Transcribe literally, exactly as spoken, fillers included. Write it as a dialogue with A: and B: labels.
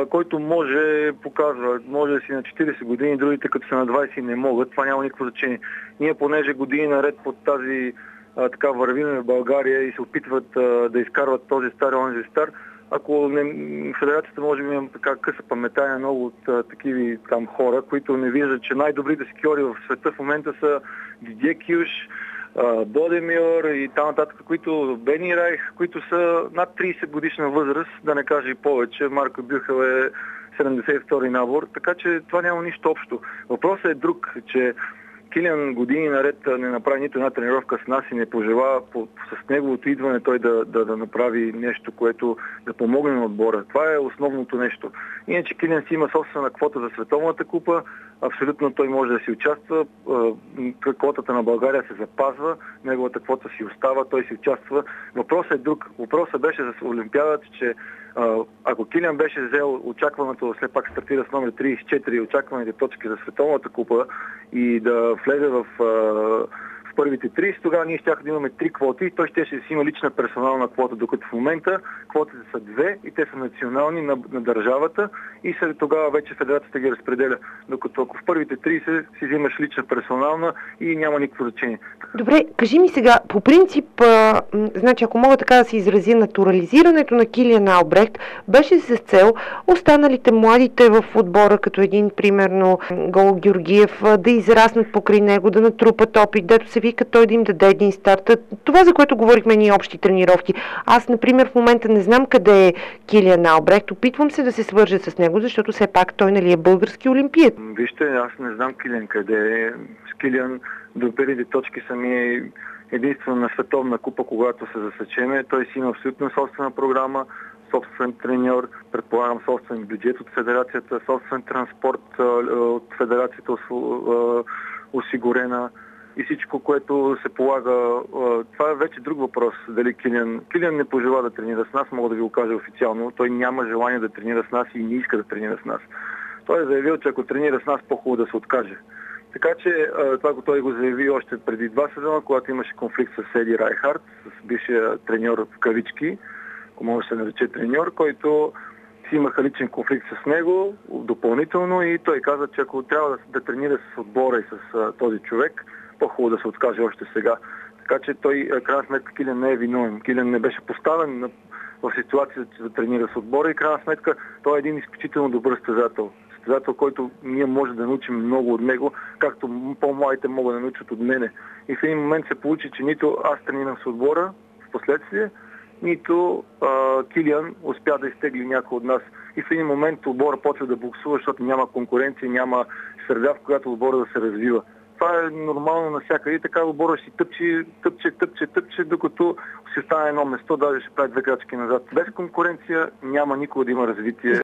A: който може, показва, може да си на четирийсет години, другите като са на двайсет не могат, това няма никакво значение. Ние понеже години наред под тази а, така вървиме в България и се опитват а, да изкарват този стар, онзи стар, ако не, федерацията може би има така къса памета на много от а, такиви там хора, които не виждат, че най-добрите скиори в света в момента са Дидие Кюш, Бодемир и т.н., които Бени Райх, които са над трийсет годишна възраст, да не кажа и повече. Марко Бюхел е седемдесет и втори набор, така че това няма нищо общо. Въпросът е друг, че Килиан години наред не направи нито една тренировка с нас и не пожела по, с неговото идване той да, да, да направи нещо, което да помогне на отбора. Това е основното нещо. Иначе Килиан си има собствена квота за Световната купа, абсолютно той може да си участва, квотата на България се запазва, неговата квота си остава, той си участва. Въпросът е друг. Въпросът беше за Олимпиадата, че ако Килиан беше взел очакваното, все пак стартира с номер трийсет и четири, очакваните точки за Световната купа и да влезе в, в първите трийсет, тогава ние щяхме да имаме три квоти и той ще си има лична персонална квота, докато в момента квотите са две и те са национални на, на държавата и след тогава вече федерацията ги разпределя. Докато ако в първите трийсет си взимаш лична персонална и няма никакво значение.
B: Добре, кажи ми сега, по принцип, а, значи ако мога така да се изрази, натурализирането на Килиан Албрехт беше с цел останалите младите в отбора, като един, примерно, Гол Георгиев, да израснат покрай него, да натрупат опит, дето се вика той да им даде един старт. Това, за което говорихме ние общи тренировки. Аз, например, в момента не знам къде е Килиан Албрехт. Опитвам се да се свържа с него, защото все пак той, нали, е български олимпиец.
A: Вижте, аз не знам Килиан къде е. С Килиан до първите точки са ми единствено на Световна купа, когато се засечеме. Той си има абсолютно собствена програма, собствен треньор, предполагам собствен бюджет от федерацията, собствен транспорт от федерацията осигурена. И всичко, което се полага, това е вече друг въпрос. Дали Килиан... Килиан не пожела да тренира с нас, мога да ви го кажа официално. Той няма желание да тренира с нас и не иска да тренира с нас. Той е заявил, че ако тренира с нас, по-хубаво да се откаже. Така че това той го заяви още преди два сезона, когато имаше конфликт с Еди Райхард, с бившия треньор в кавички, ако може да се нарече треньор, който си имаха личен конфликт с него допълнително и той каза, че ако трябва да, да тренира с отбора и с а, този човек, по-хубаво да се откаже още сега. Така че той, крайна сметка, Килиан не е виновен. Килиан не беше поставен на, в ситуацията да тренира с отбора и крайна сметка той е един изключително добър състезател. Състезател, който ние може да научим много от него, както по-младите могат да научат от мене. И в един момент се получи, че нито аз тренирам с отбора в последствие, нито а, Килиан успя да изтегли някой от нас. И в един момент отбора почва да буксува, защото няма конкуренция, няма среда, в която отбора да се развива. Това е нормално навсякъде и така отбора си тъпче, тъпче, тъпче, тъпче, докато си остане едно место, даже ще прави две крачки назад. Без конкуренция няма никога да има развитие.